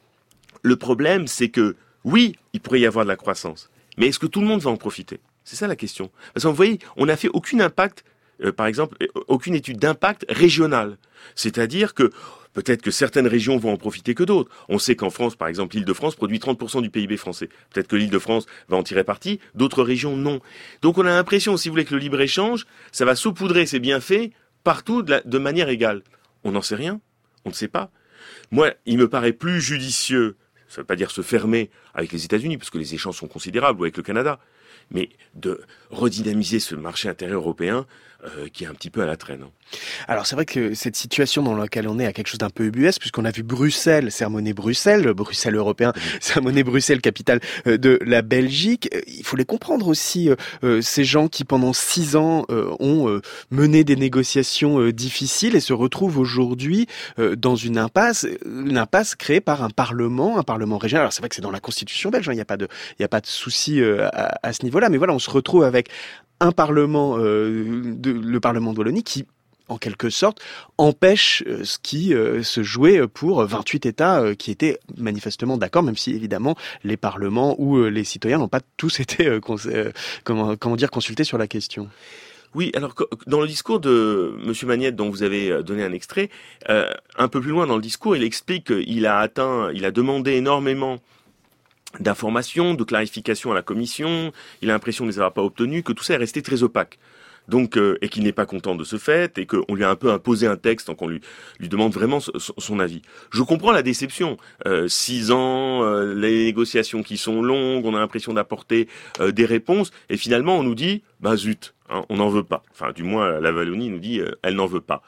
le problème, c'est que, oui, il pourrait y avoir de la croissance, mais est-ce que tout le monde va en profiter? C'est ça la question. Parce que vous voyez, on n'a fait aucun impact, euh, par exemple, aucune étude d'impact régional. C'est-à-dire que peut-être que certaines régions vont en profiter que d'autres. On sait qu'en France, par exemple, l'Île-de-France produit trente pour cent du P I B français. Peut-être que l'Île-de-France va en tirer parti, d'autres régions non. Donc on a l'impression, si vous voulez, que le libre-échange, ça va saupoudrer ses bienfaits partout de, la, de manière égale. On n'en sait rien, on ne sait pas. Moi, il me paraît plus judicieux, ça ne veut pas dire se fermer avec les États-Unis, parce que les échanges sont considérables, ou avec le Canada, mais de redynamiser ce marché intérieur européen euh, qui est un petit peu à la traîne. Alors c'est vrai que cette situation dans laquelle on est a quelque chose d'un peu ubuesque, puisqu'on a vu Bruxelles sermonner Bruxelles, Bruxelles européen sermonner Bruxelles, capitale de la Belgique. Il faut les comprendre aussi, euh, ces gens qui pendant six ans euh, ont euh, mené des négociations euh, difficiles et se retrouvent aujourd'hui euh, dans une impasse, une impasse créée par un parlement, un parlement régional. Alors c'est vrai que c'est dans la constitution belge, il hein, n'y a pas de, il n'y a pas de souci euh, à, à ce niveau-là, mais voilà, on se retrouve avec un parlement, euh, de, le parlement de Wallonie qui en quelque sorte, empêche euh, ce qui euh, se jouait pour vingt-huit États euh, qui étaient manifestement d'accord, même si évidemment les parlements ou euh, les citoyens n'ont pas tous été euh, cons- euh, comment, comment dire, consultés sur la question. Oui, alors dans le discours de Monsieur Magnette, dont vous avez donné un extrait, euh, un peu plus loin dans le discours, il explique qu'il a atteint, il a demandé énormément d'informations, de clarifications à la Commission. Il a l'impression de les avoir pas obtenues, que tout ça est resté très opaque. Donc, euh, et qu'il n'est pas content de ce fait, et qu'on lui a un peu imposé un texte, donc on lui, lui demande vraiment son, son avis. Je comprends la déception. Euh, six ans, euh, les négociations qui sont longues, on a l'impression d'apporter euh, des réponses, et finalement on nous dit, bah zut, hein, on n'en veut pas. Enfin, du moins, la Wallonie nous dit, euh, elle n'en veut pas.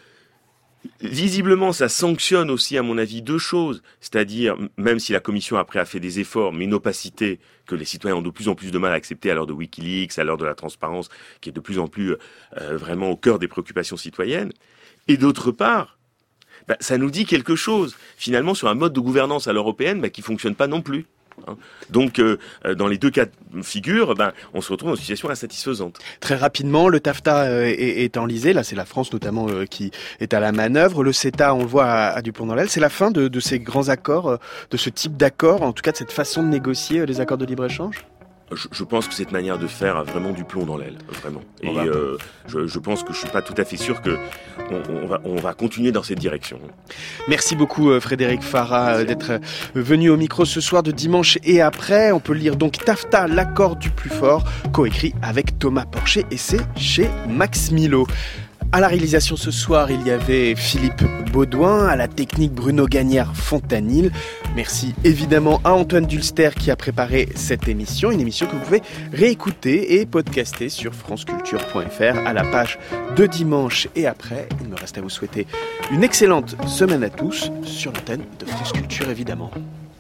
Visiblement, ça sanctionne aussi, à mon avis, deux choses. C'est-à-dire, même si la Commission après a fait des efforts, mais une opacité que les citoyens ont de plus en plus de mal à accepter à l'heure de Wikileaks, à l'heure de la transparence, qui est de plus en plus euh, vraiment au cœur des préoccupations citoyennes. Et d'autre part, bah, ça nous dit quelque chose, finalement, sur un mode de gouvernance à l'européenne bah, qui fonctionne pas non plus. Hein. Donc, euh, dans les deux cas de figure, ben, on se retrouve dans une situation insatisfaisante. Très rapidement, le TAFTA euh, est, est enlisé. Là, c'est la France notamment euh, qui est à la manœuvre. Le CETA, on le voit, a, a du plomb dans l'aile. C'est la fin de, de ces grands accords, euh, de ce type d'accord, en tout cas de cette façon de négocier euh, les accords de libre-échange. Je, je pense que cette manière de faire a vraiment du plomb dans l'aile, vraiment. Et va... euh, je, je pense que je suis pas tout à fait sûr que on, on, va, on va continuer dans cette direction. Merci beaucoup Frédéric Farah d'être venu au micro ce soir de Dimanche et après. On peut lire donc TAFTA, l'accord du plus fort, coécrit avec Thomas Porcher et c'est chez Max Milo. À la réalisation ce soir, il y avait Philippe Baudouin, à la technique Bruno Gagnard-Fontanil. Merci évidemment à Antoine Dulster qui a préparé cette émission, une émission que vous pouvez réécouter et podcaster sur franceculture point f r à la page de Dimanche et après. Il me reste à vous souhaiter une excellente semaine à tous sur l'antenne de France Culture évidemment.